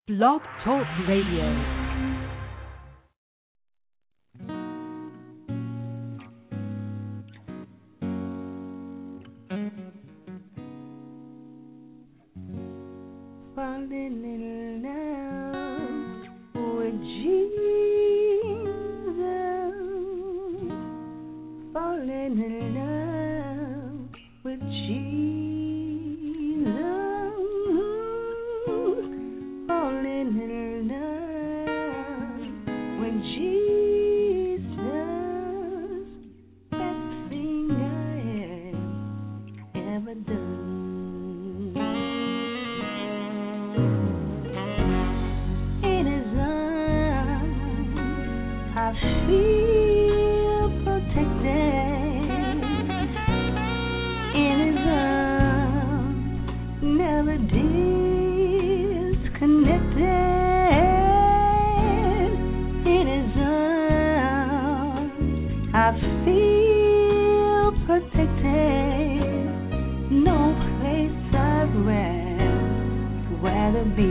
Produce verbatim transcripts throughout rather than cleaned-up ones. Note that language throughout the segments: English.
Blog Talk Radio. Falling in love with Jesus, falling in love with Jesus, falling in love with Jesus, best thing I have ever done. I feel protected in His arms, never disconnected in His arms. I feel protected, no place I'd rather be.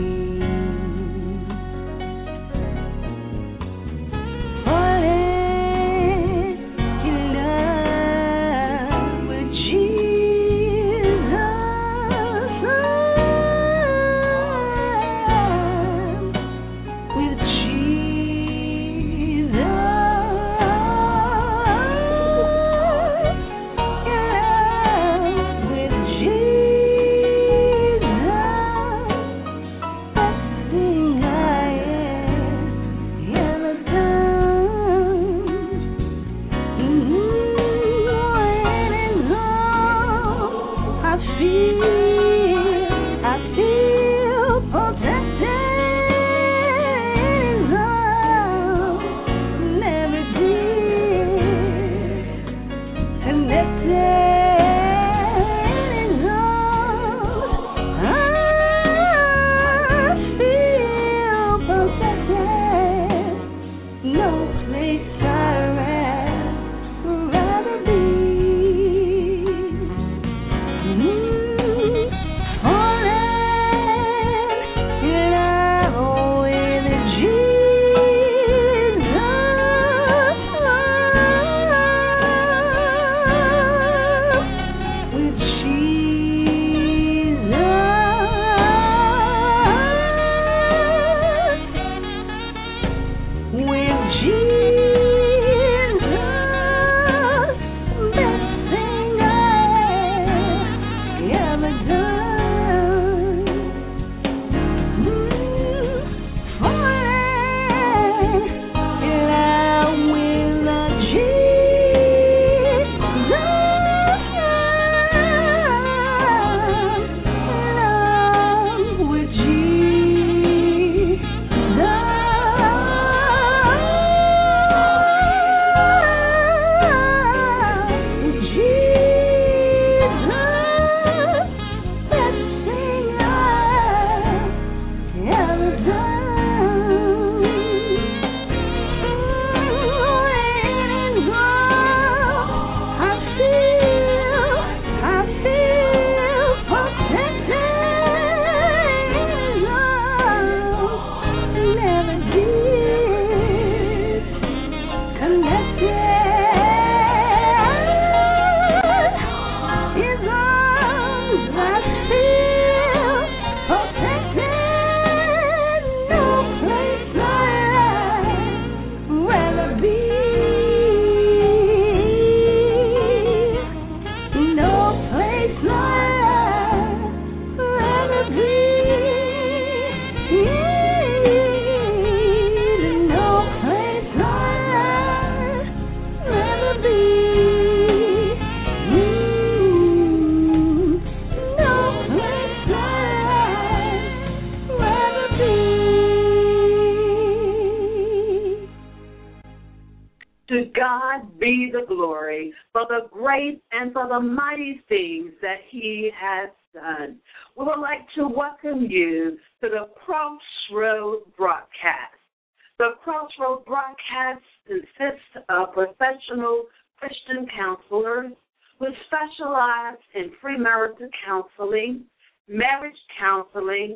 And for the mighty things that He has done. We would like to welcome you to the Crossroad broadcast. The Crossroad broadcast consists of professional Christian counselors who specialize in premarital counseling, marriage counseling,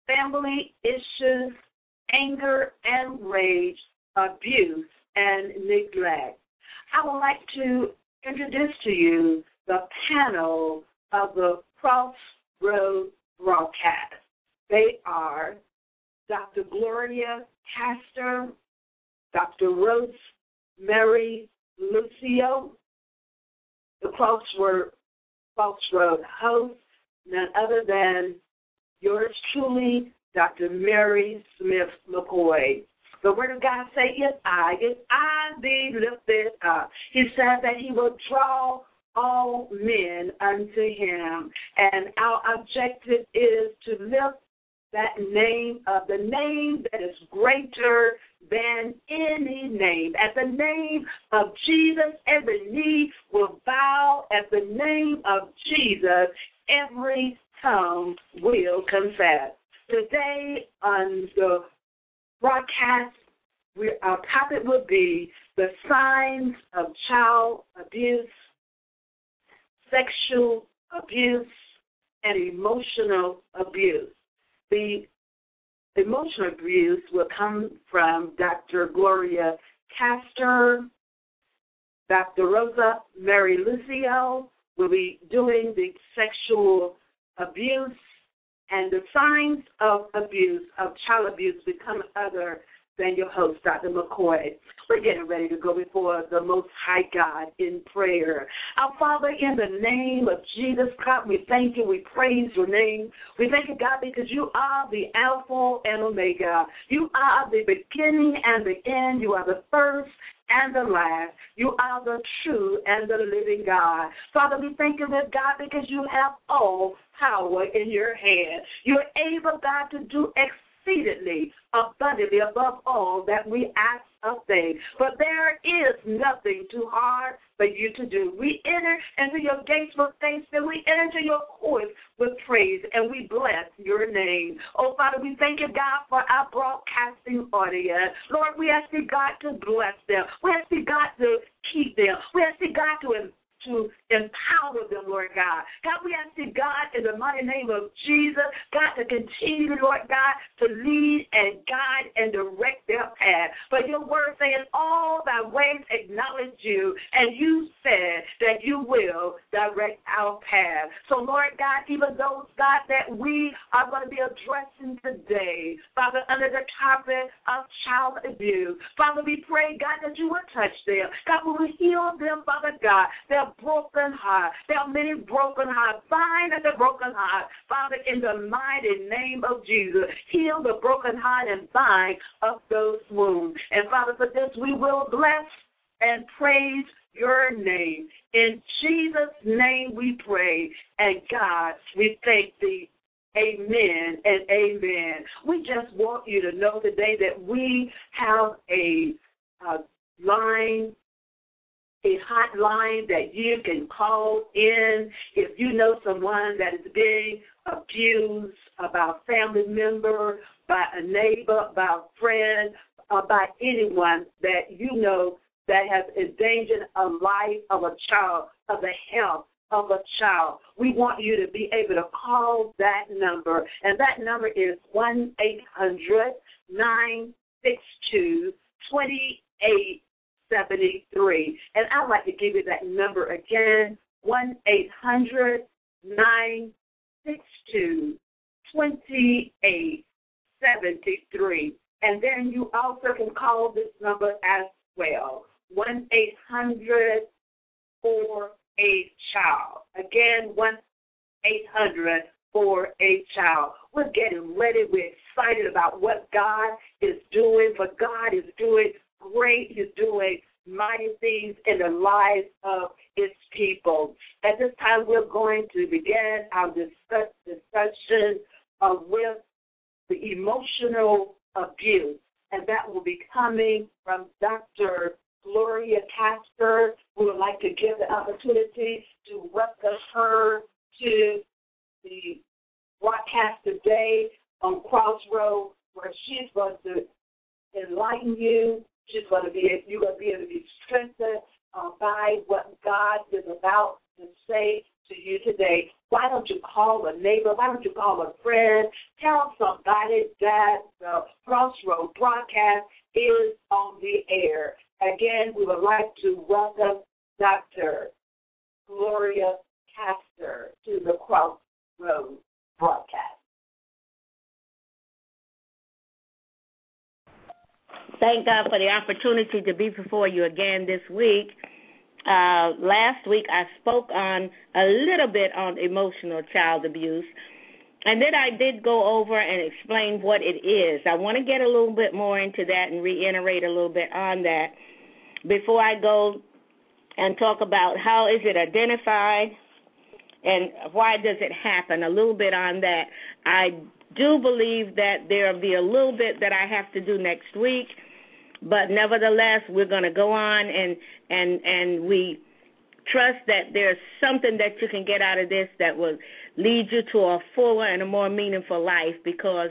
family issues, anger and rage, abuse, and neglect. I would like to introduce to you the panel of the Crossroad broadcast. They are Doctor Gloria Castor, Doctor Rosemary Lucio, the Crossroad, Crossroad host, none other than yours truly, Doctor Mary Smith McCoy. The Word of God says, if I, if I be lifted up, He said that He will draw all men unto Him. And our objective is to lift that name of the name that is greater than any name. At the name of Jesus, every knee will bow. At the name of Jesus, every tongue will confess. Today on the broadcast, we, our topic will be the signs of child abuse, sexual abuse, and emotional abuse. The emotional abuse will come from Doctor Gloria Castor. Doctor Rosa Mary Lucio will be doing the sexual abuse, and the signs of abuse, of child abuse, become other than your host, Doctor McCoy. We're getting ready to go before the Most High God in prayer. Our Father, in the name of Jesus Christ, we thank you. We praise your name. We thank you, God, because you are the Alpha and Omega. You are the beginning and the end. You are the first and the last. You are the true and the living God. Father, we thank you, Lord God, because you have all power in your hand. You're able, God, to do exceedingly abundantly above all that we ask of thee. But there is nothing too hard for you to do. We enter into your gates with thanksgiving. We enter into your courts with praise, and we bless your name. Oh, Father, we thank you, God, for our broadcasting audience. Lord, we ask you, God, to bless them. We ask you, God, to keep them. We ask you, God, to to empower them, Lord God. God, we ask you, God, in the mighty name of Jesus, God, to continue, Lord God, to lead and guide and direct their path. But your word says, all thy ways acknowledge you, and you said that you will direct our path. So, Lord God, even those, God, that we are going to be addressing today, Father, under the topic of child abuse, Father, we pray, God, that you will touch them. God, we will heal them, Father God. They're broken heart. There are many broken hearts. Bind at the broken heart. Father, in the mighty name of Jesus, heal the broken heart and bind up those wounds. And Father, for this we will bless and praise your name. In Jesus' name we pray. And God, we thank thee. Amen and amen. We just want you to know today that we have a, a line, a hotline that you can call in if you know someone that is being abused by a family member, by a neighbor, by a friend, or by anyone that you know that has endangered a life of a child, of the health of a child. We want you to be able to call that number, and that number is one eight hundred nine six two two eight seventy-three. And I'd like to give you that number again, one eight hundred nine six two two eight seventy-three. And then you also can call this number as well, one eight hundred four A child. Again, one eight hundred four A child. We're getting ready. We're excited about what God is doing, but God is doing great. He's doing mighty things in the lives of his people. At this time, we're going to begin our discuss, discussion uh, with the emotional abuse, and that will be coming from Doctor Gloria Castor. We would like to give the opportunity to welcome her to the broadcast today on Crossroad, where she's going to enlighten you. She's going to be, you're going to be able to be strengthened uh, by what God is about to say to you today, why don't you call a neighbor? Why don't you call a friend? Tell somebody that the Crossroad broadcast is on the air. Again, we would like to welcome Doctor Gloria Castor to the Crossroad broadcast. Thank God for the opportunity to be before you again this week. Uh, last week I spoke on a little bit on emotional child abuse, and then I did go over and explain what it is. I want to get a little bit more into that and reiterate a little bit on that before I go and talk about how is it identified and why does it happen, a little bit on that. I do believe that there will be a little bit that I have to do next week, but nevertheless, we're going to go on, and, and, and we trust that there's something that you can get out of this that will lead you to a fuller and a more meaningful life, because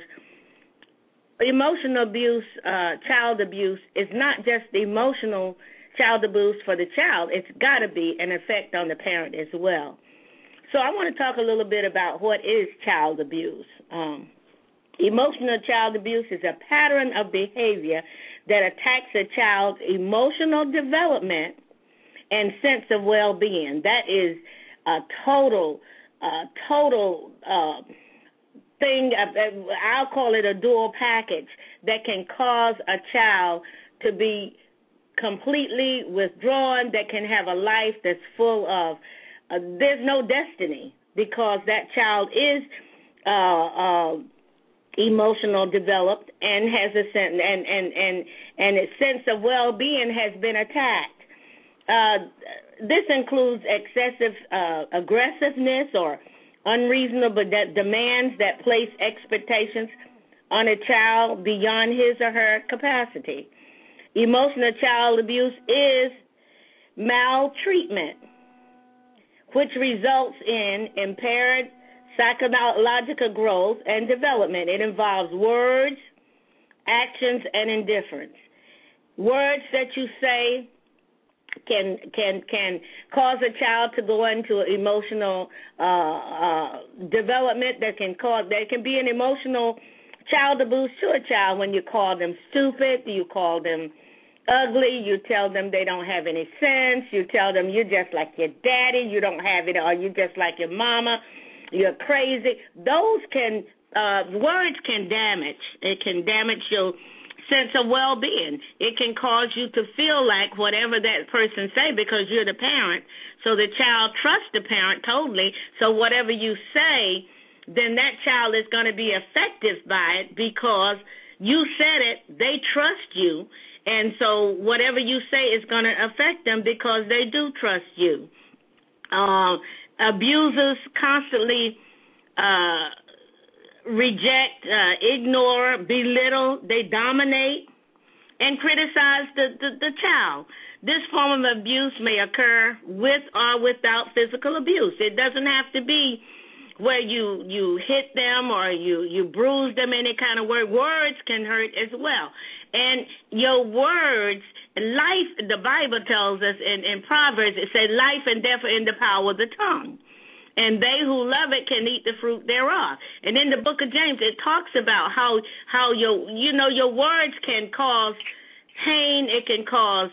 emotional abuse, uh, child abuse, is not just emotional child abuse for the child. It's got to be an effect on the parent as well. So I want to talk a little bit about what is child abuse. Um, emotional child abuse is a pattern of behavior that attacks a child's emotional development and sense of well-being. That is a total, uh, total uh, thing, I'll call it a dual package, that can cause a child to be completely withdrawn, that can have a life that's full of, uh, there's no destiny, because that child is uh, uh, emotional developed and has a sense, and, and, and, and its sense of well-being has been attacked. Uh, this includes excessive uh, aggressiveness or unreasonable de- demands that place expectations on a child beyond his or her capacity. Emotional child abuse is maltreatment, which results in impaired psychological growth and development. It involves words, actions, and indifference. Words that you say can can can cause a child to go into emotional uh, uh, development. That can cause that can be an emotional child abuse to a child when you call them stupid, you call them ugly, you tell them they don't have any sense, you tell them you're just like your daddy, you don't have it, or you're just like your mama, you're crazy. Those can, uh, words can damage. It can damage your sense of well-being. It can cause you to feel like whatever that person say, because you're the parent, so the child trusts the parent totally, so whatever you say, then that child is going to be effective by it because you said it, they trust you, and so whatever you say is going to affect them because they do trust you. Uh, abusers constantly uh, reject, uh, ignore, belittle, they dominate, and criticize the, the, the child. This form of abuse may occur with or without physical abuse. It doesn't have to be where you, you hit them or you, you bruise them, any kind of word. Words can hurt as well. And your words, life, the Bible tells us in, in Proverbs, it says life and death are in the power of the tongue. And they who love it can eat the fruit thereof. And in the book of James, it talks about how, how your, you know, your words can cause pain. It can cause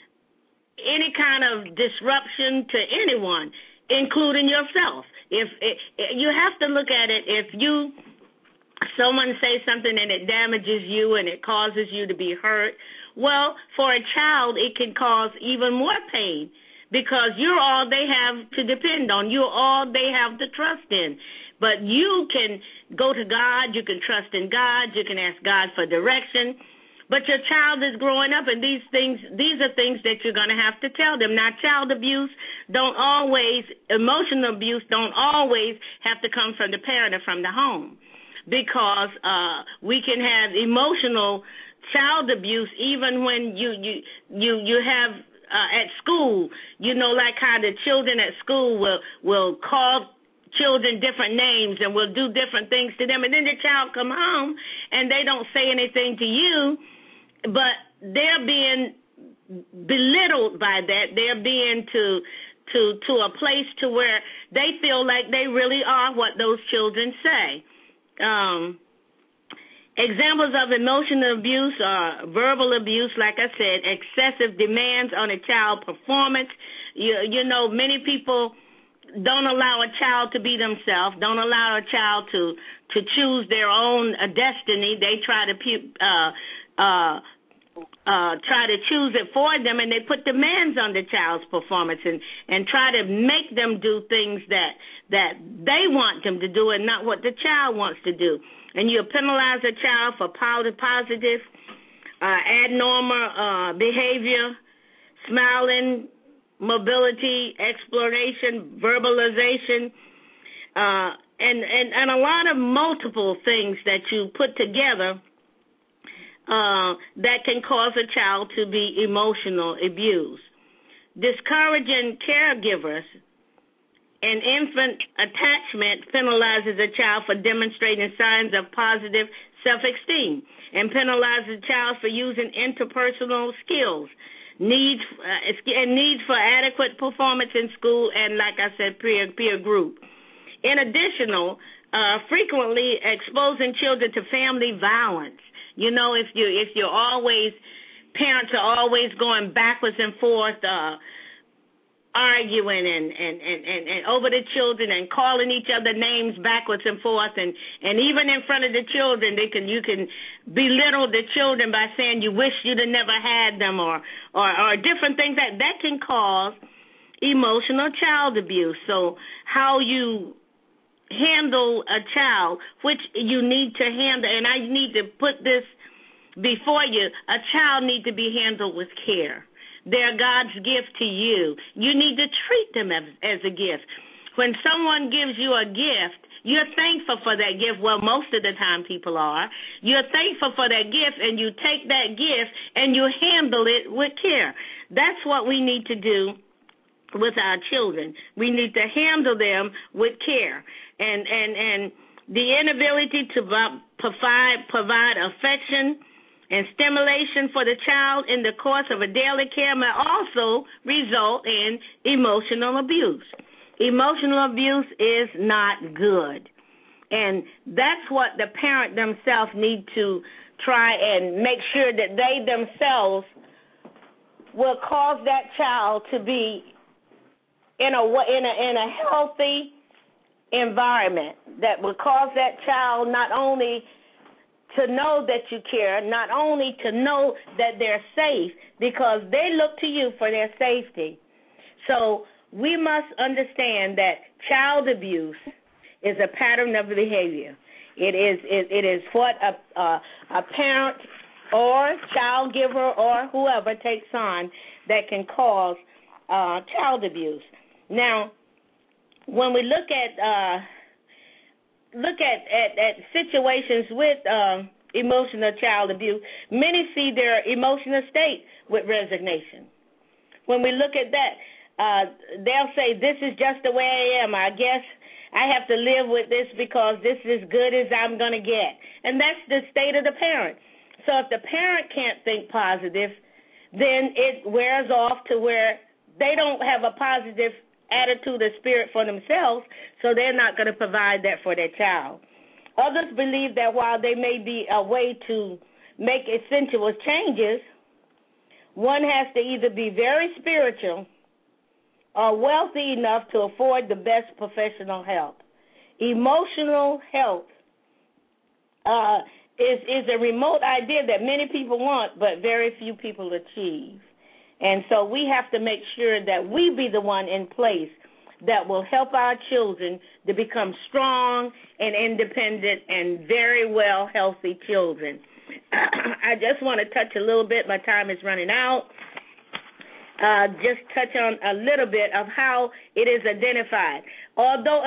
any kind of disruption to anyone, including yourself. If it, you have to look at it, if you, someone say something and it damages you and it causes you to be hurt, well, for a child, it can cause even more pain because you're all they have to depend on. You're all they have to trust in. But you can go to God. You can trust in God. You can ask God for direction. But your child is growing up, and these things, these are things that you're going to have to tell them. Now, child abuse don't always, emotional abuse don't always have to come from the parent or from the home, because uh, we can have emotional child abuse even when you you you you have uh, at school. You know, like how the children at school will will call children different names and will do different things to them, and then the child come home and they don't say anything to you, but they're being belittled by that. They're being to to, to a place to where they feel like they really are what those children say. Um, examples of emotional abuse are verbal abuse, like I said, excessive demands on a child's performance. You, you know, many people don't allow a child to be themselves, don't allow a child to, to choose their own uh, destiny. They try to uh, uh, uh, try to choose it for them, and they put demands on the child's performance and, and try to make them do things that, that they want them to do and not what the child wants to do. And you penalize a child for positive, uh, abnormal uh, behavior, smiling, mobility, exploration, verbalization, uh, and, and, and a lot of multiple things that you put together uh, that can cause a child to be emotional abused. Discouraging caregivers and infant attachment penalizes a child for demonstrating signs of positive self-esteem and penalizes a child for using interpersonal skills. Needs uh, and needs for adequate performance in school and, like I said, peer peer group. In addition, uh, frequently exposing children to family violence. You know, if you if you're always parents are always going backwards and forth, uh, arguing and, and, and, and, and over the children and calling each other names backwards and forth, and, and even in front of the children, they can you can belittle the children by saying you wish you'd have never had them, or, or, or different things that that can cause emotional child abuse. So how you handle a child, which you need to handle, and I need to put this before you, a child needs to be handled with care. They're God's gift to you. You need to treat them as, as a gift. When someone gives you a gift, you're thankful for that gift. Well, most of the time people are. You're thankful for that gift, and you take that gift and you handle it with care. That's what we need to do with our children. We need to handle them with care. And, and, and the inability to provide, provide affection and stimulation for the child in the course of a daily care may also result in emotional abuse. Emotional abuse is not good. And that's what the parent themselves need to try and make sure that they themselves will cause that child to be in a, in a, in a healthy environment that will cause that child not only to know that you care, not only to know that they're safe, because they look to you for their safety. So we must understand that child abuse is a pattern of behavior. It is it, it is what a, a, a parent or child giver or whoever takes on that can cause uh, child abuse. Now, when we look at uh, look at, at, at situations with uh, emotional child abuse, many see their emotional state with resignation. When we look at that, uh, they'll say, this is just the way I am. I guess I have to live with this because this is as good as I'm going to get. And that's the state of the parent. So if the parent can't think positive, then it wears off to where they don't have a positive attitude or spirit for themselves, so they're not going to provide that for their child. Others believe that while there may be a way to make essential changes, one has to either be very spiritual or wealthy enough to afford the best professional help. Emotional health uh, is, is a remote idea that many people want, but very few people achieve. And so we have to make sure that we be the one in place that will help our children to become strong and independent and very well healthy children. I just want to touch a little bit. My time is running out. Uh, just touch on a little bit of how it is identified. Although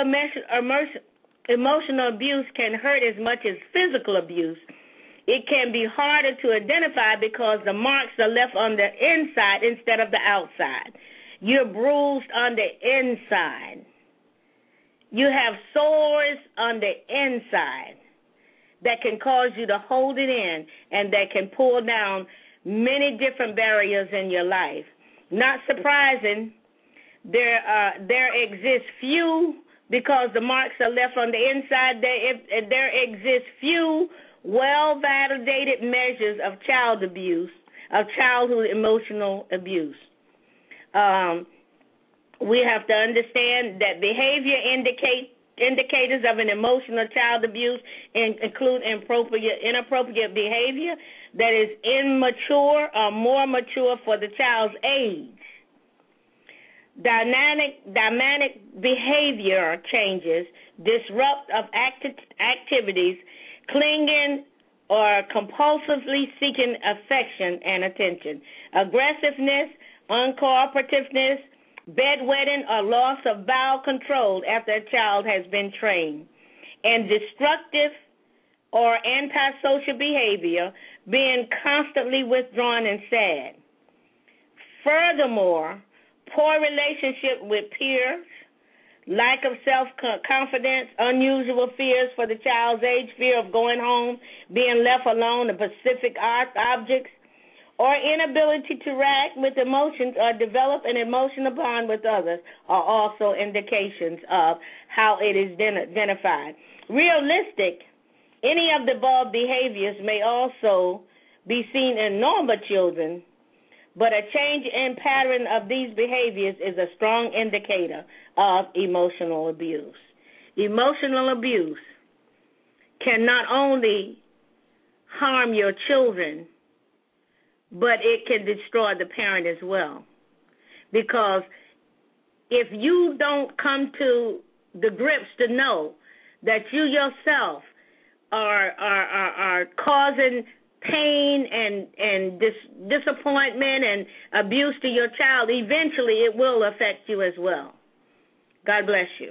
emotional abuse can hurt as much as physical abuse, it can be harder to identify because the marks are left on the inside instead of the outside. You're bruised on the inside. You have sores on the inside that can cause you to hold it in and that can pull down many different barriers in your life. Not surprising there uh, there exists few, because the marks are left on the inside, there, if, there exists few well-validated measures of child abuse, of childhood emotional abuse. Um, we have to understand that behavior indicate indicators of an emotional child abuse include inappropriate, inappropriate behavior that is immature or more mature for the child's age. Dynamic, dynamic behavior changes, disrupt of acti- activities, clinging or compulsively seeking affection and attention, aggressiveness, uncooperativeness, bedwetting, or loss of bowel control after a child has been trained, and destructive or antisocial behavior, being constantly withdrawn and sad. Furthermore, poor relationship with peers, lack of self-confidence, unusual fears for the child's age, fear of going home, being left alone, and specific objects, or inability to react with emotions or develop an emotional bond with others are also indications of how it is identified. Realistic, any of the above behaviors may also be seen in normal children, but a change in pattern of these behaviors is a strong indicator of emotional abuse. Emotional abuse can not only harm your children, but it can destroy the parent as well. Because if you don't come to the grips to know that you yourself are are are, are causing pain and and dis- disappointment and abuse to your child, eventually it will affect you as well. God bless you.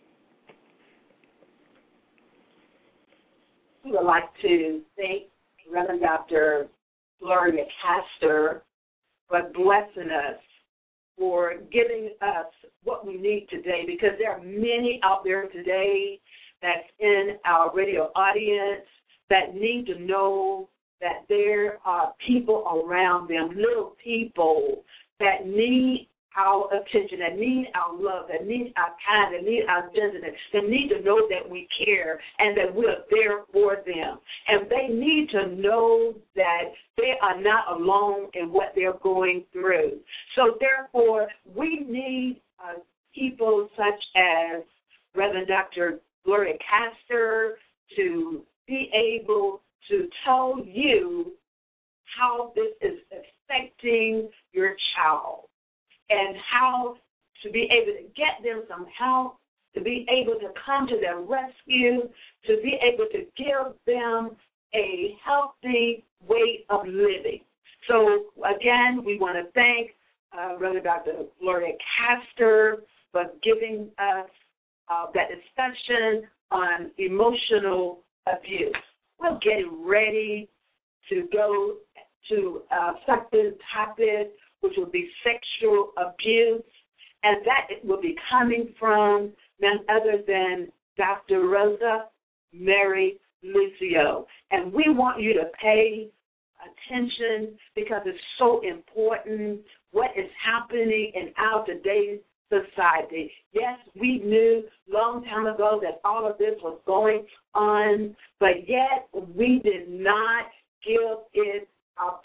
We would like to thank Reverend Doctor Gloria Castor for blessing us, for giving us what we need today, because there are many out there today that's in our radio audience that need to know that there are people around them, little people that need our attention, that need our love, that need our kind, that need our gentleness, that need to know that we care and that we're there for them. And they need to know that they are not alone in what they're going through. So therefore, we need uh, people such as Reverend Doctor Gloria Castor to be able to tell you how this is affecting your child, and how to be able to get them some help, to be able to come to their rescue, to be able to give them a healthy way of living. So, again, we want to thank uh, Reverend Doctor Gloria Castor for giving us uh, that discussion on emotional abuse. We're getting ready to go to a second topic, which will be sexual abuse, and that will be coming from none other than Doctor Rosa Mary Lucio. And we want you to pay attention because it's so important what is happening in our today's society. Yes, we knew long time ago that all of this was going on, but yet we did not give it our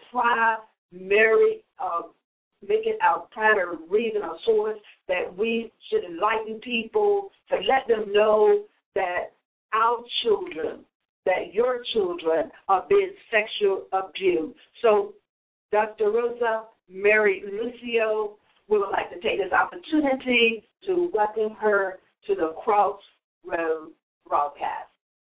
primary uh, make it our primary reason or source that we should enlighten people, to let them know that our children, that your children are being sexual abused. So, Doctor Rosa Mary Lucio, we would like to take this opportunity to welcome her to the Crossroads broadcast.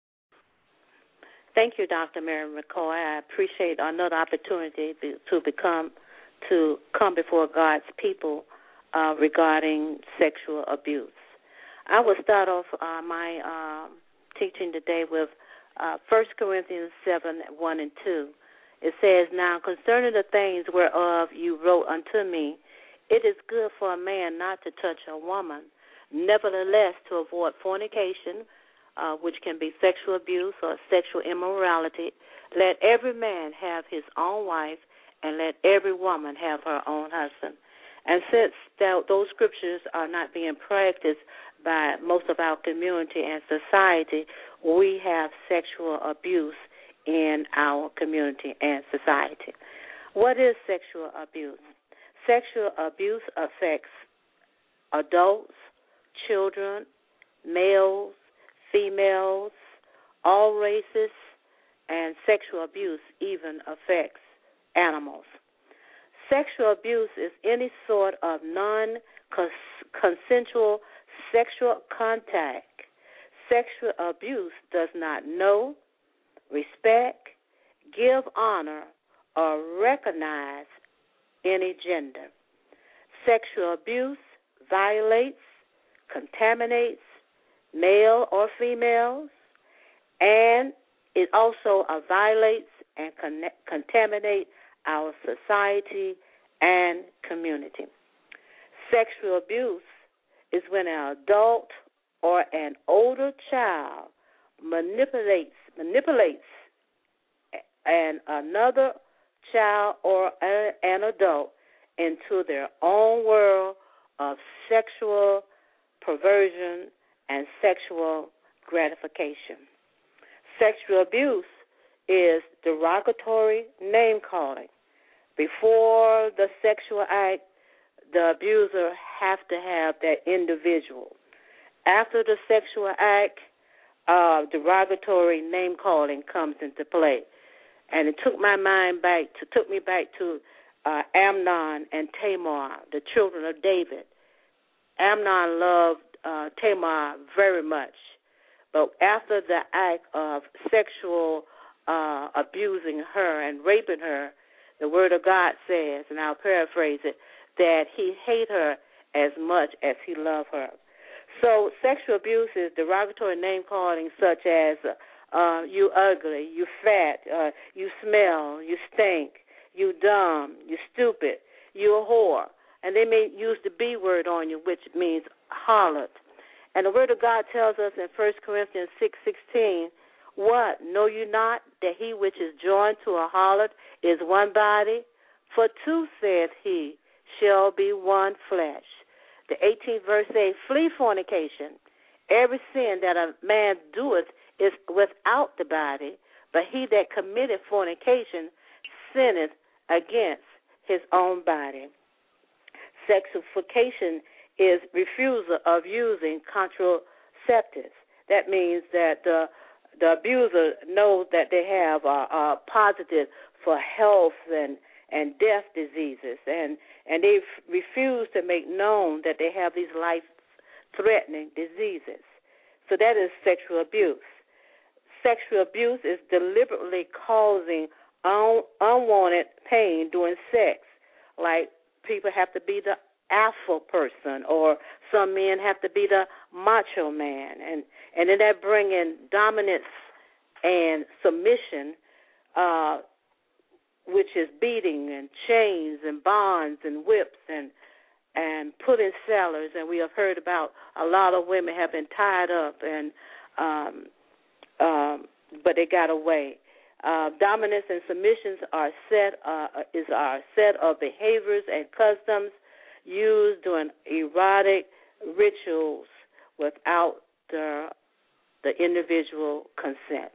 Thank you, Doctor Mary McCoy. I appreciate another opportunity to become to come before God's people uh, regarding sexual abuse. I will start off uh, my uh, teaching today with uh, First Corinthians seven, one and two. It says, "Now concerning the things whereof you wrote unto me, it is good for a man not to touch a woman, nevertheless to avoid fornication, uh, which can be sexual abuse or sexual immorality. Let every man have his own wife, and let every woman have her own husband." And since that, those scriptures are not being practiced by most of our community and society, we have sexual abuse in our community and society. What is sexual abuse? Sexual abuse affects adults, children, males, females, all races, and sexual abuse even affects animals. Sexual abuse is any sort of non-consensual sexual contact. Sexual abuse does not know, respect, give honor, or recognize any gender. Sexual abuse violates, contaminates male or females, and it also uh, violates and con- contaminates our society and community. Sexual abuse is when an adult or an older child manipulates manipulates an another child or a, an adult into their own world of sexual perversion and sexual gratification. Sexual abuse is derogatory name calling. Before the sexual act, the abuser has to have that individual. After the sexual act, uh, derogatory name calling comes into play, and it took my mind back to took me back to uh, Amnon and Tamar, the children of David. Amnon loved uh, Tamar very much, but after the act of sexual uh, abusing her and raping her, the Word of God says, and I'll paraphrase it, that he hated her as much as he loved her. So sexual abuse is derogatory name calling such as uh, you ugly, you fat, uh, you smell, you stink, you dumb, you stupid, you a whore. And they may use the B word on you, which means harlot. And the Word of God tells us in First Corinthians six sixteen, what? Know you not that he which is joined to a harlot is one body? For two, saith he, shall be one flesh. The eighteenth verse says, flee fornication. Every sin that a man doeth is without the body, but he that committeth fornication sinneth against his own body. Sexification is refusal of using contraceptives. That means that the the abuser knows that they have a, a positive for health and, and death diseases, and, and they f- refuse to make known that they have these life-threatening diseases. So that is sexual abuse. Sexual abuse is deliberately causing un- unwanted pain during sex, like people have to be the alpha person, or some men have to be the macho man, and and then that bring in dominance and submission, uh, which is beating and chains and bonds and whips and and put in cellars. And we have heard about a lot of women have been tied up, and um, um, but they got away. Uh, dominance and submissions are set uh, is our set of behaviors and customs used during erotic rituals without the the individual consent.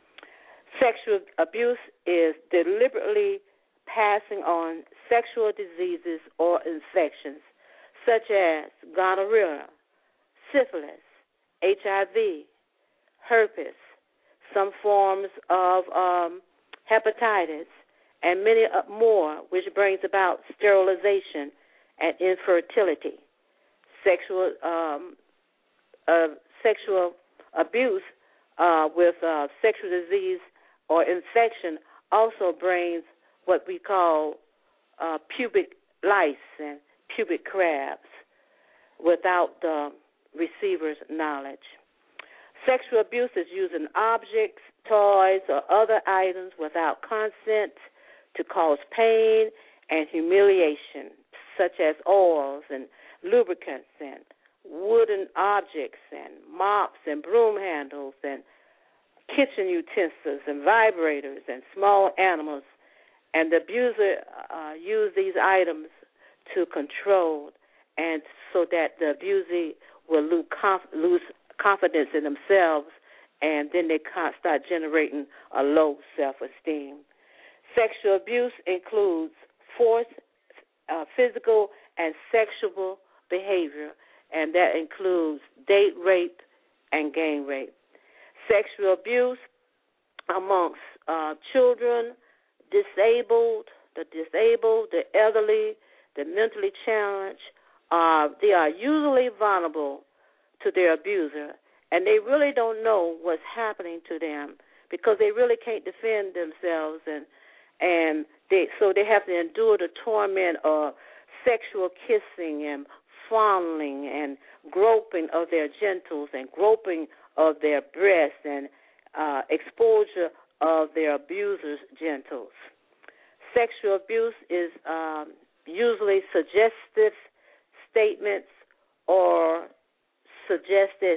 Sexual abuse is deliberately passing on sexual diseases or infections such as gonorrhea, syphilis, H I V, herpes, some forms of um, hepatitis, and many more, which brings about sterilization and infertility. Sexual um, uh, sexual abuse uh, with uh, sexual disease or infection also brings what we call uh, pubic lice and pubic crabs without the receiver's knowledge. Sexual abuse is using objects, toys, or other items without consent to cause pain and humiliation, such as oils and lubricants and wooden objects and mops and broom handles and kitchen utensils and vibrators and small animals. And the abuser uh, used these items to control, and so that the abusee will lose, conf- lose confidence in themselves, and then they can't start generating a low self-esteem. Sexual abuse includes forced uh, physical and sexual behavior, and that includes date rape and gang rape. Sexual abuse amongst uh, children, disabled, the disabled, the elderly, the mentally challenged, uh, they are usually vulnerable to their abuser, and they really don't know what's happening to them because they really can't defend themselves, and and they so they have to endure the torment of sexual kissing and fondling and groping of their genitals and groping of their breasts and uh, exposure of their abuser's genitals. Sexual abuse is um, usually suggestive statements or suggestive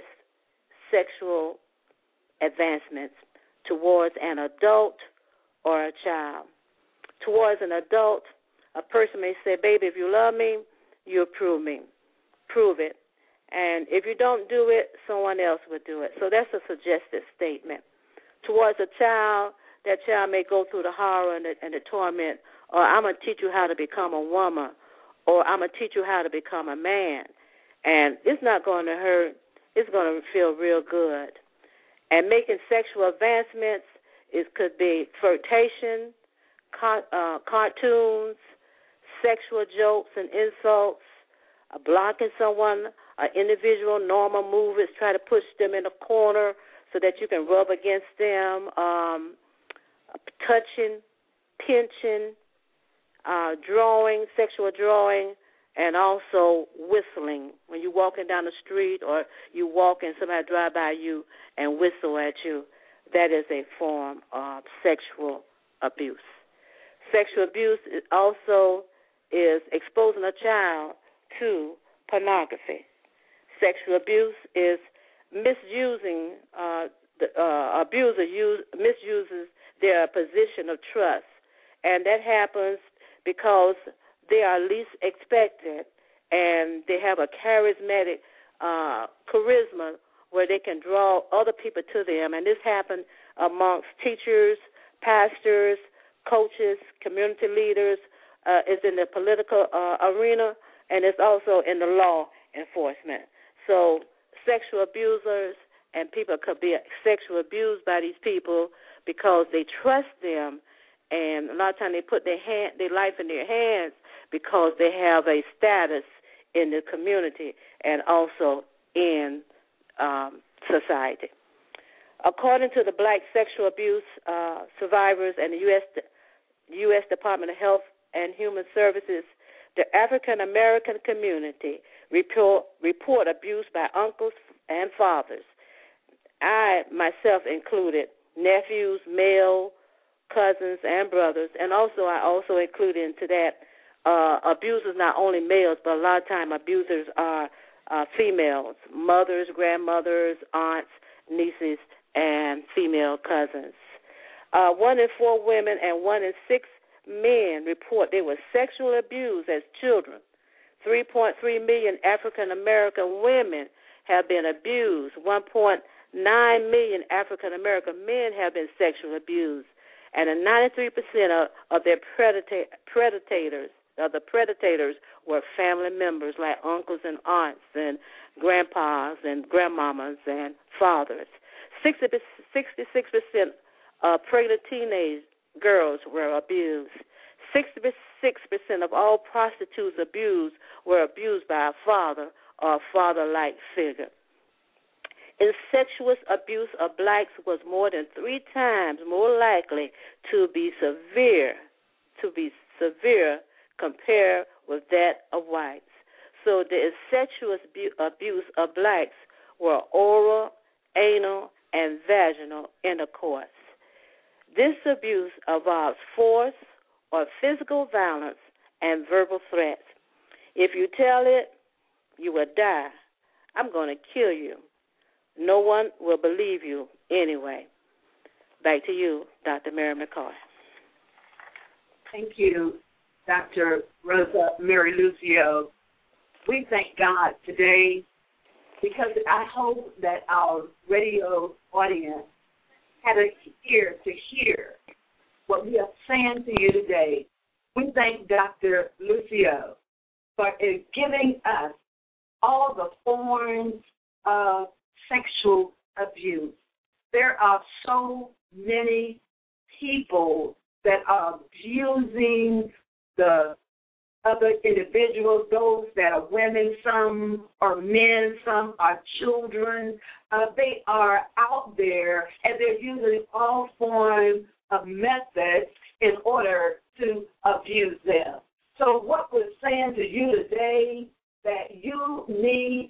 sexual advancements towards an adult or a child. Towards an adult, a person may say, baby, if you love me, you approve me. Prove it. And if you don't do it, someone else will do it. So that's a suggestive statement. Towards a child, that child may go through the horror and the, and the torment, or I'm going to teach you how to become a woman, or I'm going to teach you how to become a man. And it's not going to hurt. It's going to feel real good. And making sexual advancements, it could be flirtation, car, uh, cartoons, sexual jokes and insults, uh, blocking someone, an individual normal move is try to push them in a corner so that you can rub against them, um, touching, pinching, uh, drawing, sexual drawing, and also whistling. When you're walking down the street or you walk and somebody drive by you and whistle at you, that is a form of sexual abuse. Sexual abuse is also is exposing a child to pornography. Sexual abuse is misusing, uh, the uh, abuser use, misuses their position of trust, and that happens because they are least expected and they have a charismatic uh, charisma where they can draw other people to them, and this happens amongst teachers, pastors, coaches, community leaders. Uh, it's in the political uh, arena, and it's also in the law enforcement. So sexual abusers and people could be sexually abused by these people because they trust them, and a lot of times they put their hand, their life in their hands because they have a status in the community and also in um, society. According to the Black Sexual Abuse uh, Survivors and the U S U S Department of Health and Human Services, the African American community report, report abuse by uncles and fathers. I myself included nephews, male cousins, and brothers, and also I also included into that uh, abusers not only males, but a lot of time abusers are uh, females, mothers, grandmothers, aunts, nieces, and female cousins. Uh, one in four women and one in six men report they were sexually abused as children. three point three million African American women have been abused. one point nine million African American men have been sexually abused. And ninety-three percent of, of their predator, predators, of the predators were family members like uncles and aunts and grandpas and grandmamas and fathers. sixty-six percent of pregnant teenage girls were abused. sixty-six percent of all prostitutes abused were abused by a father or a father-like figure. Incestuous abuse of blacks was more than three times more likely to be severe, to be severe compared with that of whites. So the incestuous abuse of blacks were oral, anal, and vaginal intercourse. This abuse involves force or physical violence and verbal threats. If you tell it, you will die. I'm going to kill you. No one will believe you anyway. Back to you, Doctor Mary McCoy. Thank you. Doctor Rosa Mary Lucio. We thank God today because I hope that our radio audience had an ear to hear what we are saying to you today. We thank Doctor Lucio for giving us all the forms of sexual abuse. There are so many people that are abusing the other individuals, those that are women, some are men, some are children. Uh, they are out there, and they're using all forms of methods in order to abuse them. So what we're saying to you today, that you need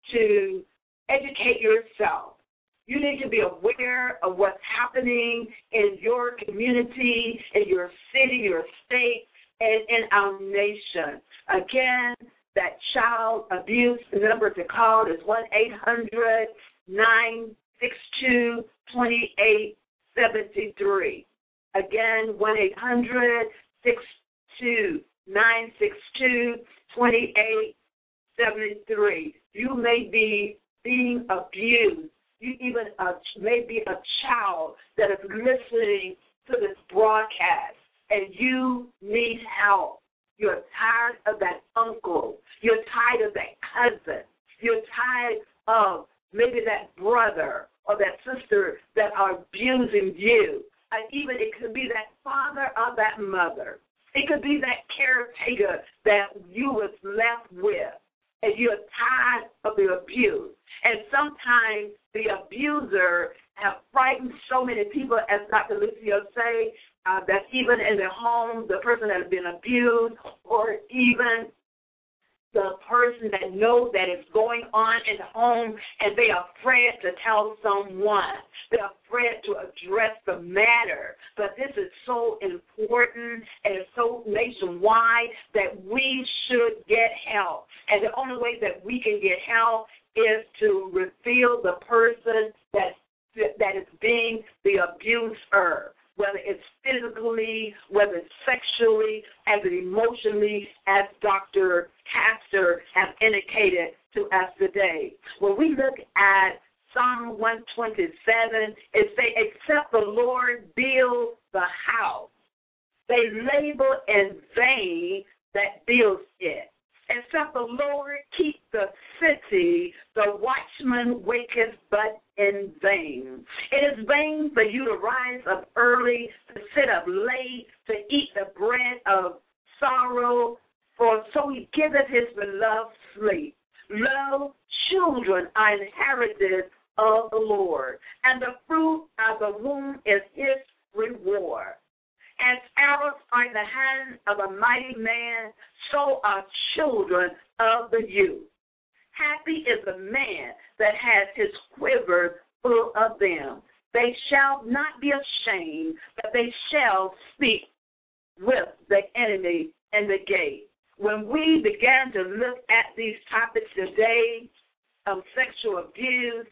to educate yourself. You need to be aware of what's happening in your community, in your city, your state, and in our nation. Again, that child abuse number to call is one eight hundred nine six two two eight seven three. Again, one eight hundred six two nine six two two eight seven three. You may be being abused. You even uh, may be a child that is listening to this broadcast, and you need help. You're tired of that uncle. You're tired of that cousin. You're tired of maybe that brother or that sister that are abusing you. And even it could be that father or that mother. It could be that caretaker that you was left with, and you're tired of the abuse. And sometimes the abuser have frightened so many people, as Doctor Lucio say, uh, that even in their home, the person that has been abused, or even the person that knows that is going on in the home, and they are afraid to tell someone. They're afraid to address the matter. But this is so important, and it's so nationwide that we should get help. And the only way that we can get help is to reveal the person that that is being the abuser, whether it's physically, whether it's sexually, as it emotionally, as Doctor Castor has indicated to us today. When we look at Psalm one twenty-seven, it says, except the Lord build the house, they labor in vain that builds it. Except the Lord keep the city, the watchman waketh but in vain. It is vain for you to rise up early, to sit up late, to eat the bread of sorrow, for so he giveth his beloved sleep. Lo, children are inherited of the Lord, and the fruit of the womb is his reward. As arrows are in the hand of a mighty man, so are children of the youth. Happy is the man that has his quiver full of them. They shall not be ashamed, but they shall speak with the enemy in the gate. When we began to look at these topics today of sexual abuse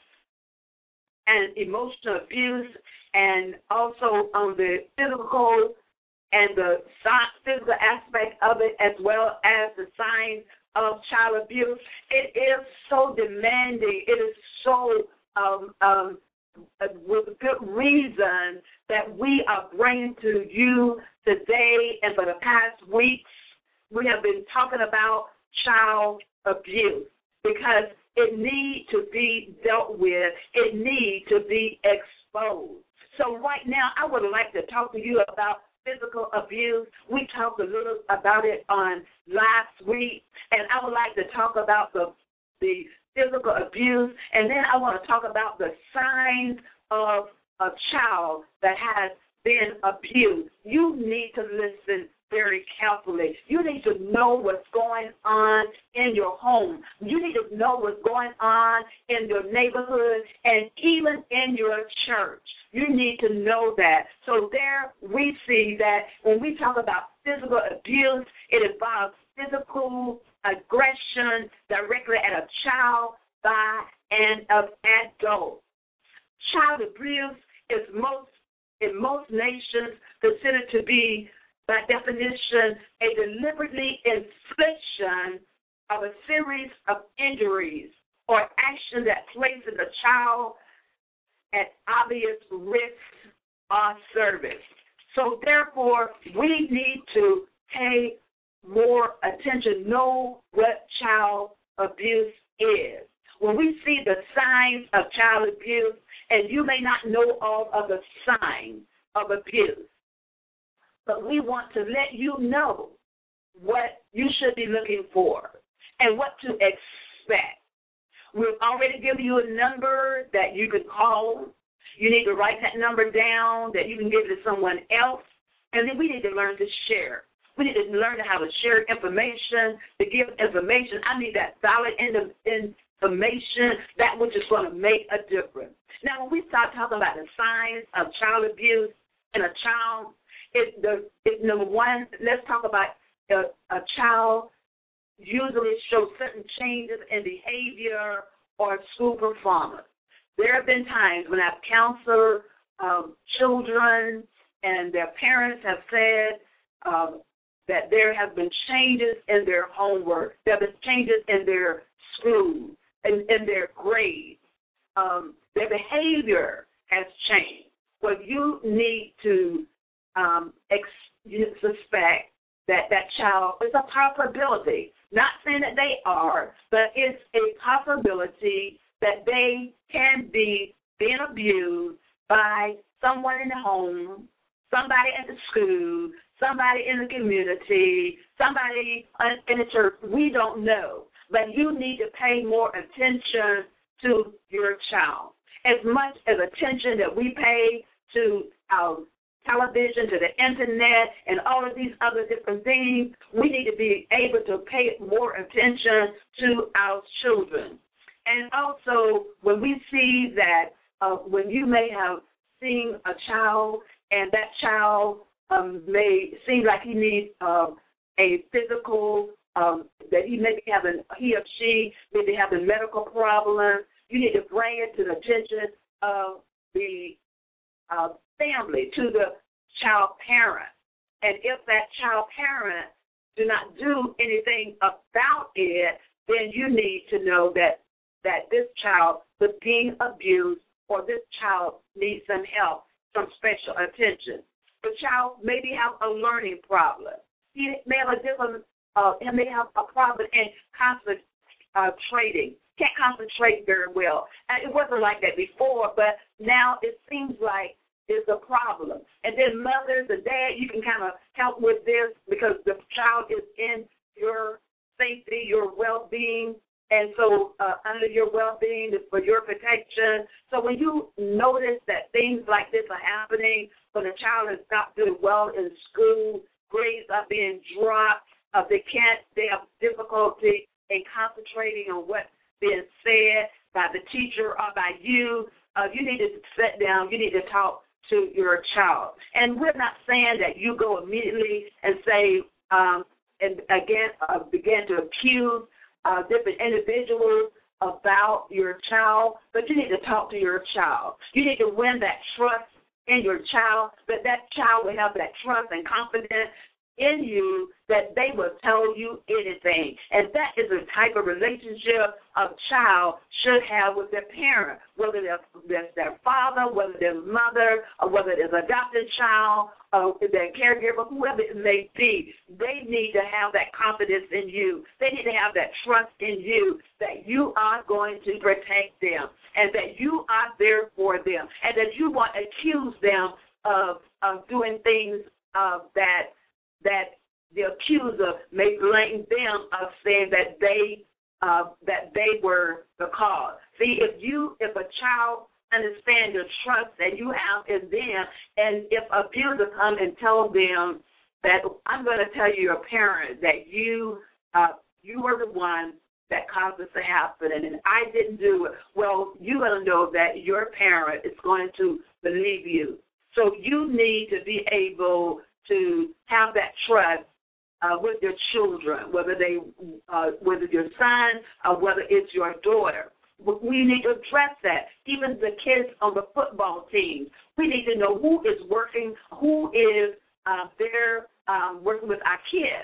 and emotional abuse, and also on the physical and the physical aspect of it, as well as the signs of child abuse, it is so demanding. It is so um, um, with good reason that we are bringing to you today, and for the past weeks, we have been talking about child abuse because it needs to be dealt with. It needs to be exposed. So right now, I would like to talk to you about physical abuse. We talked a little about it on last week, and I would like to talk about the the physical abuse, and then I want to talk about the signs of a child that has been abused. You need to listen very carefully. You need to know what's going on in your home. You need to know what's going on in your neighborhood and even in your church. You need to know that. So there we see that when we talk about physical abuse, it involves physical aggression directly at a child by an adult. Child abuse is most in most nations considered to be by definition, a deliberately infliction of a series of injuries or action that places a child at obvious risk or service. So therefore, we need to pay more attention, know what child abuse is. When we see the signs of child abuse, and you may not know all of the signs of abuse, but we want to let you know what you should be looking for and what to expect. We've already given you a number that you can call. You need to write that number down that you can give to someone else, and then we need to learn to share. We need to learn how to share information, to give information. I need that solid information, that which is going to make a difference. Now, when we start talking about the signs of child abuse in a child, it, the, it, number one, let's talk about a, a child usually shows certain changes in behavior or school performance. There have been times when I've counseled um, children and their parents have said um, that there have been changes in their homework, there have been changes in their school, in, in their grades. Um, their behavior has changed. Well, you need to um, ex- suspect that that child is a possibility. Not saying that they are, but it's a possibility that they can be being abused by someone in the home, somebody at the school, somebody in the community, somebody in the church. We don't know. But you need to pay more attention to your child. As much as attention that we pay to our television, to the internet, and all of these other different things, we need to be able to pay more attention to our children. And also, when we see that uh, when you may have seen a child and that child um, may seem like he needs uh, a physical, um, that he may be having, he or she may be having medical problems, you need to bring it to the attention of the uh, family, to the child parent. And if that child parent do not do anything about it, then you need to know that that this child is being abused or this child needs some help, some special attention. The child maybe have a learning problem. He may have a different, uh, he may have a problem in concentrating. Can't concentrate very well. And it wasn't like that before, but now it seems like it's a problem. And then mothers and dad, you can kind of help with this because the child is in your safety, your well-being, and so uh, under your well-being, for your protection. So when you notice that things like this are happening, when a child is not doing well in school, grades are being dropped, uh, they can't, they have difficulty in concentrating on what's being said by the teacher or by you, uh, you need to sit down, you need to talk to your child. And we're not saying that you go immediately and say, um, and again, uh, begin to accuse uh, different individuals about your child, but you need to talk to your child. You need to win that trust in your child, that that child will have that trust and confidence in you that they will tell you anything. And that is the type of relationship a child should have with their parent, whether that's their father, whether their mother, or whether it's an adopted child, or their caregiver, whoever it may be. They need to have that confidence in you. They need to have that trust in you that you are going to protect them and that you are there for them and that you won't accuse them of, of doing things uh, that that the accuser may blame them of saying that they uh, that they were the cause. See, if you if a child understands the trust that you have in them, and if abuser come and tell them that I'm going to tell your parent that you uh, you were the one that caused this to happen, and I didn't do it, well, you're going to know that your parent is going to believe you. So you need to be able to have that trust uh, with your children, whether they, uh, whether your son or whether it's your daughter. We need to address that. Even the kids on the football team, we need to know who is working, who is uh, their um, working with our kids,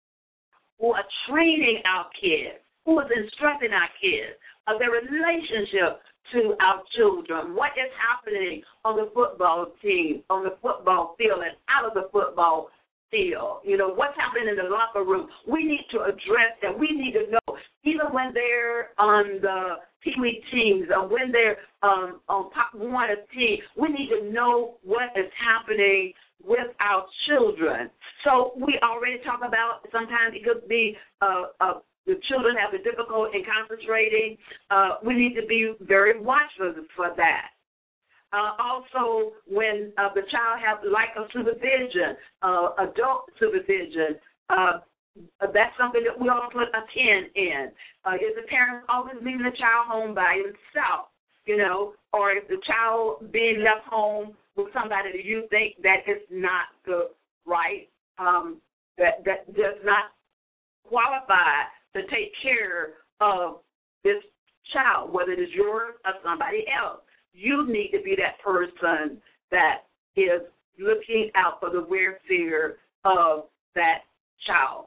who are training our kids, who is instructing our kids of their relationship to our children, what is happening on the football team, on the football field, and out of the football field. You know, what's happening in the locker room. We need to address that. We need to know, even when they're on the Pee Wee teams or when they're um, on Pop Warner team, we need to know what is happening with our children. So we already talk about sometimes it could be uh, uh, the children have a difficult in concentrating. Uh, we need to be very watchful for that. Uh, also, when uh, the child has lack of supervision, uh, adult supervision, uh, that's something that we all put a pin in. Uh, is the parent always leaving the child home by himself, you know, or is the child being left home with somebody that you think that is not the right, um, that, that does not qualify to take care of this child, whether it is yours or somebody else. You need to be that person that is looking out for the welfare of that child.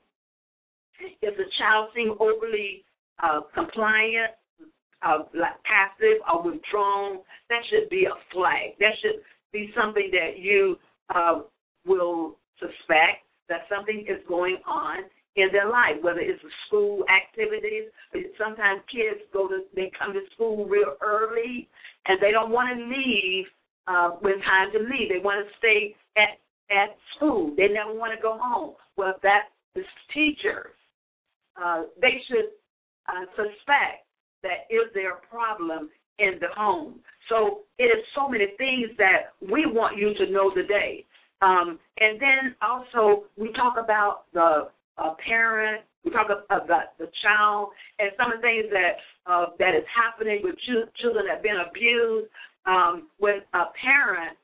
If the child seems overly uh, compliant, uh, like passive or withdrawn, that should be a flag. That should be something that you uh, will suspect that something is going on in their life, whether it's school activities. Sometimes kids go to, they come to school real early, and they don't want to leave uh, when time to leave. They want to stay at, at school. They never want to go home. Well, that is teachers. Uh, they should uh, suspect that is there a problem in the home. So it is so many things that we want you to know today. Um, and then also we talk about the uh, parent, we talk about the child, and some of the things that uh, that is happening with ch- children that have been abused. Um, when a parent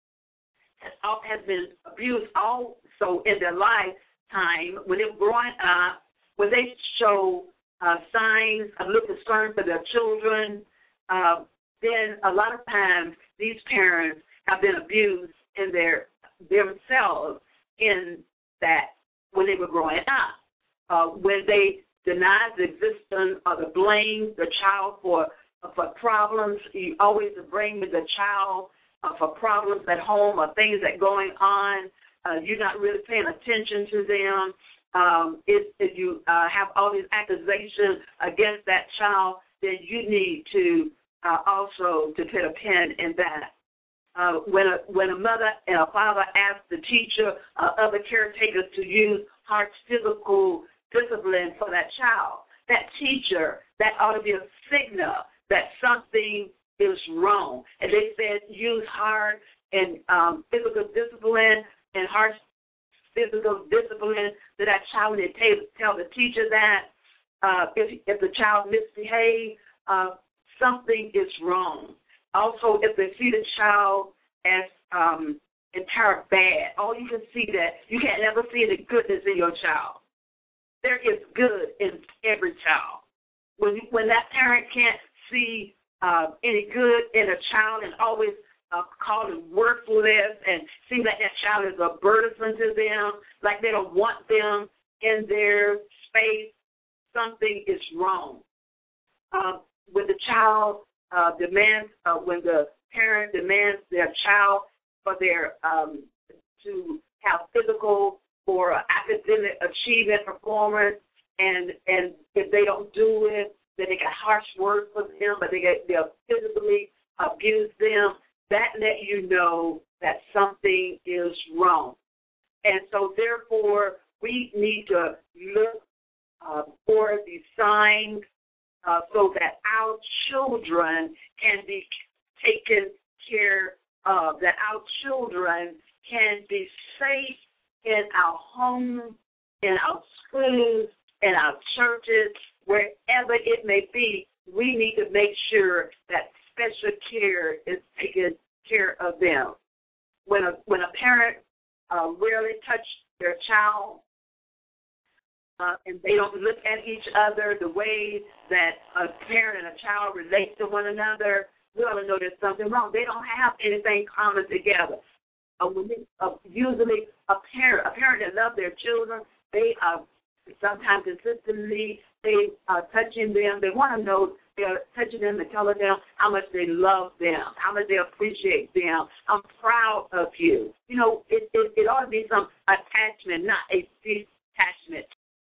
has, has been abused also in their lifetime, when they're growing up, when they show uh, signs of little concern for their children, uh, then a lot of times these parents have been abused in their themselves in that when they were growing up. Uh, when they denied the existence or the blame the child for for problems, you always bring the child uh, for problems at home or things that are going on. Uh, you're not really paying attention to them. Um, if, if you uh, have all these accusations against that child, then you need to uh, also to put a pin in that. Uh, when a when a mother and a father ask the teacher or other caretakers to use harsh physical discipline for that child, that teacher, that ought to be a signal that something is wrong. And they said use hard and um, physical discipline and harsh physical discipline to that child. When they tell, tell the teacher that uh, if if the child misbehaves, uh, something is wrong. Also, if they see the child as um, entire bad, all you can see that you can't never see any goodness in your child. There is good in every child. When you, when that parent can't see uh, any good in a child and always uh, call it worthless and see that that child is a burdensome to them, like they don't want them in their space, something is wrong. Uh, when the child uh, demands, uh, when the parent demands their child for their um, to have physical or academic achievement performance, and and if they don't do it, then they got harsh words for them, but they get they'll physically abuse them. That let you know that something is wrong. And so therefore we need to look uh, for these signs uh, so that our children can be taken care of, that our children can be safe in our homes, in our schools, in our churches, wherever it may be. We need to make sure that special care is taken care of them. When a when a parent uh, rarely touch their child uh, and they don't look at each other the way that a parent and a child relate to one another, we ought to know there's something wrong. They don't have anything common together. uh, when they, uh, usually a parent, a parent that loves their children, they are sometimes consistently they are touching them. They want to know they're touching them and telling them how much they love them, how much they appreciate them. I'm proud of you. You know, it, it, it ought to be some attachment, not a detachment.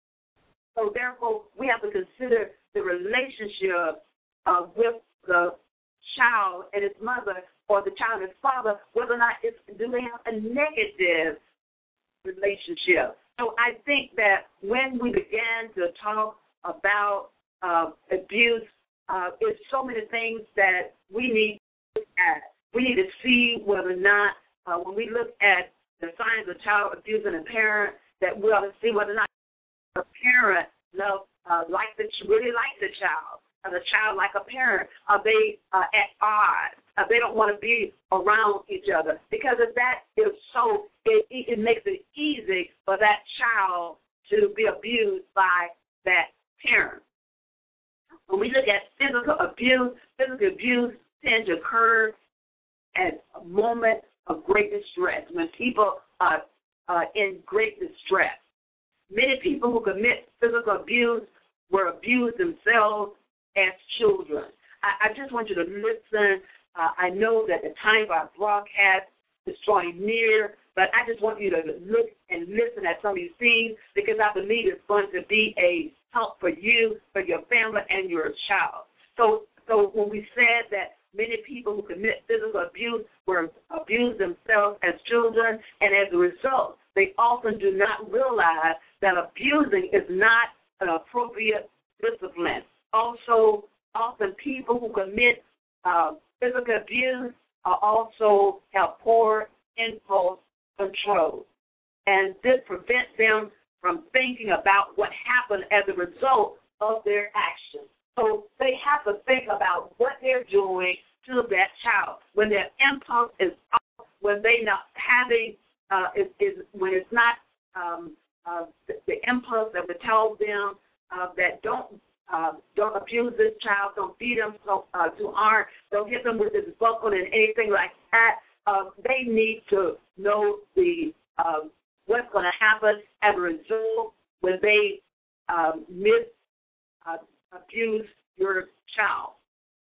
So therefore, we have to consider the relationship uh, with the child and his mother, or the child and his father, whether or not it's, do they have a negative relationship. So I think that when we began to talk about uh, abuse, uh, there's so many things that we need to look at. We need to see whether or not, uh, when we look at the signs of child abusing a parent, that we ought to see whether or not a parent love, uh, like the, really like the child, or the child like a parent. Are they uh, at odds? Uh, they don't want to be around each other. Because if that is so, it, it makes it easy for that child to be abused by that parent. When we look at physical abuse, physical abuse tends to occur at a moment of great distress, when people are uh, in great distress. Many people who commit physical abuse were abused themselves as children. I, I just want you to listen. Uh, I know that the time of our broadcast is drawing near, but I just want you to look and listen at some of these things, because I believe it's going to be a help for you, for your family, and your child. So, so when we said that many people who commit physical abuse were abused themselves as children, and as a result, they often do not realize that abusing is not an appropriate discipline. Also, often people who commit uh, physical abuse are also have poor impulse control, and this prevents them from thinking about what happened as a result of their actions. So they have to think about what they're doing to that child. When their impulse is off, when they're not having, uh, is, is when it's not um, uh, the, the impulse that would tell them uh, that don't uh, don't abuse this child, don't beat them so, uh, too hard, don't hit them with this buckle and anything like that. Uh, they need to know the uh, what's going to happen as a result when they um, mis uh, abuse your child.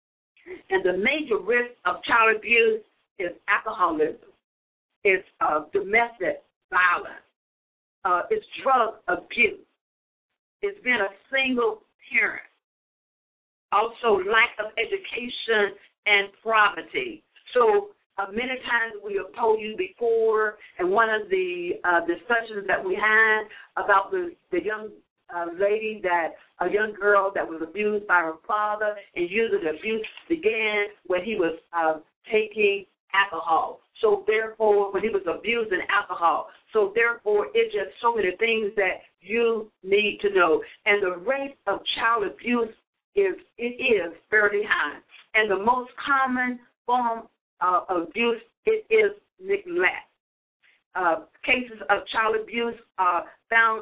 And the major risk of child abuse is alcoholism, it's uh, domestic violence, uh, it's drug abuse, it's been a single parent, also lack of education and poverty. So uh, many times we have told you before, and one of the uh, discussions that we had about the, the young uh, lady that, a young girl that was abused by her father, and usually the abuse began when he was uh, taking alcohol. So therefore, when he was abusing alcohol. So therefore, it's just so many things that you need to know. And the rate of child abuse is, it is fairly high. And the most common form uh, of abuse, it is neglect. Uh, cases of child abuse are found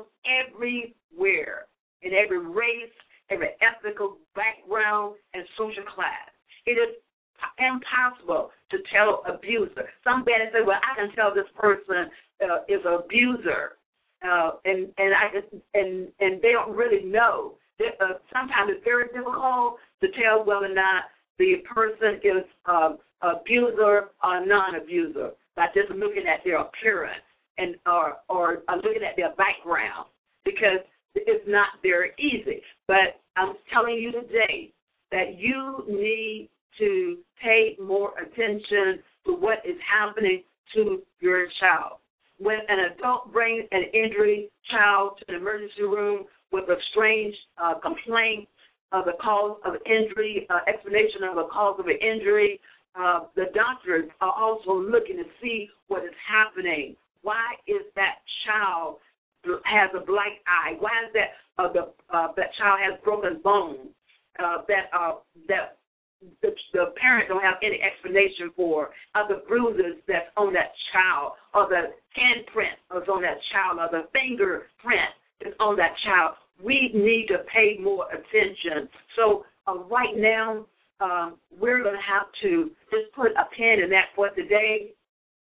everywhere, in every race, every ethnical background, and social class. It is impossible to tell abuser. Some parents say, well, I can tell this person uh, is an abuser, uh, and and I and and they don't really know. They, uh, sometimes it's very difficult to tell whether or not the person is uh, abuser or non-abuser by just looking at their appearance and or or uh, looking at their background, because it's not very easy. But I'm telling you today that you need to pay more attention to what is happening to your child. When an adult brings an injured child to the emergency room with a strange uh, complaint of the cause of injury, uh, explanation of the cause of an injury, uh, the doctors are also looking to see what is happening. Why is that child has a black eye? Why is that uh, the uh, that child has broken bones? Uh, that uh, that The, the parent don't have any explanation for, of the bruises that's on that child, or the handprint that's on that child, or the fingerprint that's on that child. We need to pay more attention. So uh, right now, um, we're going to have to just put a pin in that for today,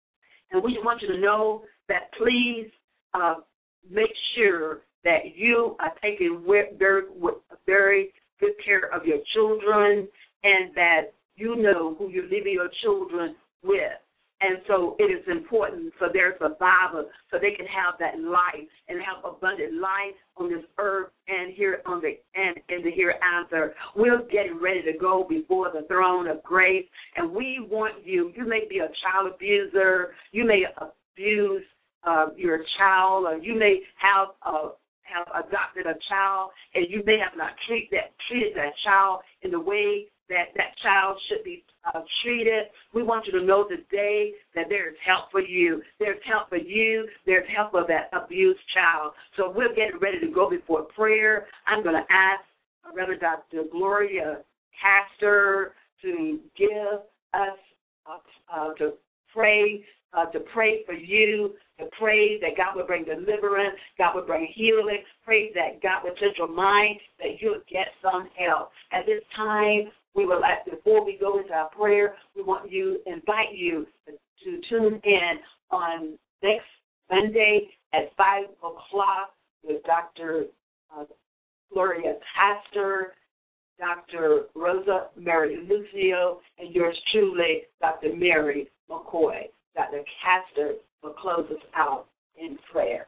And we want you to know that please uh, make sure that you are taking very, very good care of your children and that you know who you're leaving your children with. And so it is important for their survival so they can have that life and have abundant life on this earth and here on the and in the hereafter. We're getting ready to go before the throne of grace, and we want you. You may be a child abuser. You may abuse uh, your child, or you may have a have adopted a child, and you may have not treat that treated that child in the way that that child should be uh, treated. We want you to know today that there is help for you. There's help for you. There's help for that abused child. So we're getting ready to go before prayer. I'm going to ask Reverend Doctor Gloria Castor to give us, uh, uh, to pray, uh, to pray for you, to pray that God will bring deliverance, God will bring healing, pray that God will touch your mind, that you'll get some help. At this time, we would like, before we go into our prayer, we want you, invite you to tune in on next Monday at five o'clock with Doctor Uh, Gloria Castor, Doctor Rosa Mary Lucio, and yours truly, Doctor Mary McCoy. Doctor Castor will close us out in prayer.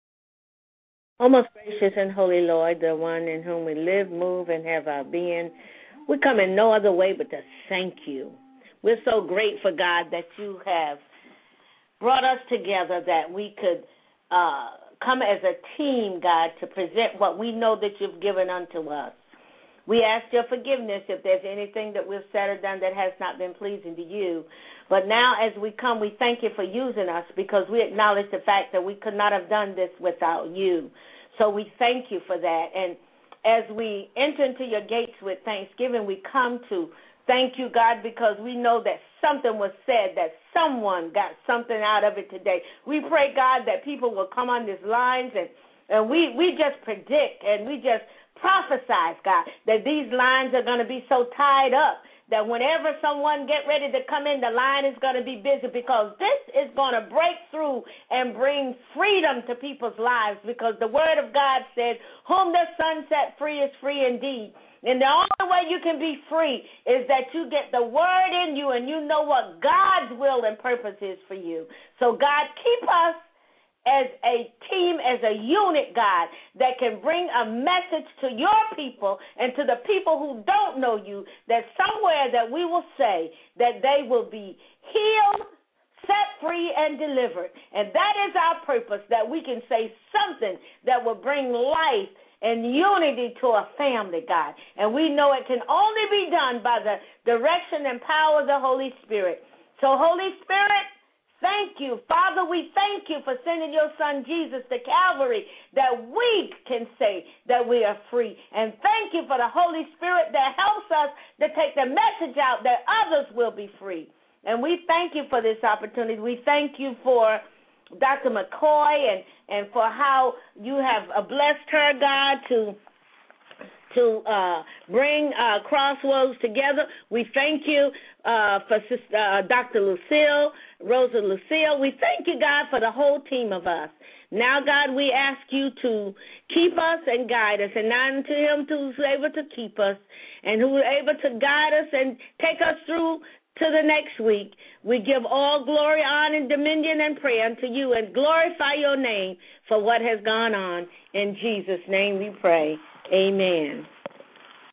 O most gracious and holy Lord, the one in whom we live, move, and have our being, we come in no other way but to thank you. We're so grateful, God, that you have brought us together, that we could uh, come as a team, God, to present what we know that you've given unto us. We ask your forgiveness if there's anything that we've said or done that has not been pleasing to you. But now as we come, we thank you for using us because we acknowledge the fact that we could not have done this without you. So we thank you for that. And as we enter into your gates with thanksgiving, we come to thank you, God, because we know that something was said, that someone got something out of it today. We pray, God, that people will come on these lines and, and we, we just predict and we just prophesize, God, that these lines are going to be so tied up that whenever someone get ready to come in, the line is going to be busy because this is going to break through and bring freedom to people's lives because the word of God says, whom the Son set free is free indeed. And the only way you can be free is that you get the word in you and you know what God's will and purpose is for you. So, God, keep us as a team, as a unit, God, that can bring a message to your people and to the people who don't know you, that somewhere that we will say that they will be healed, set free, and delivered. And that is our purpose, that we can say something that will bring life and unity to a family, God. And we know it can only be done by the direction and power of the Holy Spirit. So, Holy Spirit, thank you. Father, we thank you for sending your son Jesus to Calvary that we can say that we are free. And thank you for the Holy Spirit that helps us to take the message out that others will be free. And we thank you for this opportunity. We thank you for Doctor McCoy and, and for how you have blessed her, God, to to uh, bring uh, Crossroads together. We thank you uh, for Sister, uh, Doctor Lucille, Rosa Lucille. We thank you, God, for the whole team of us. Now, God, we ask you to keep us and guide us, and now unto him who's able to keep us and who is able to guide us and take us through to the next week. We give all glory, honor, and dominion and prayer unto you and glorify your name for what has gone on. In Jesus' name we pray. Amen.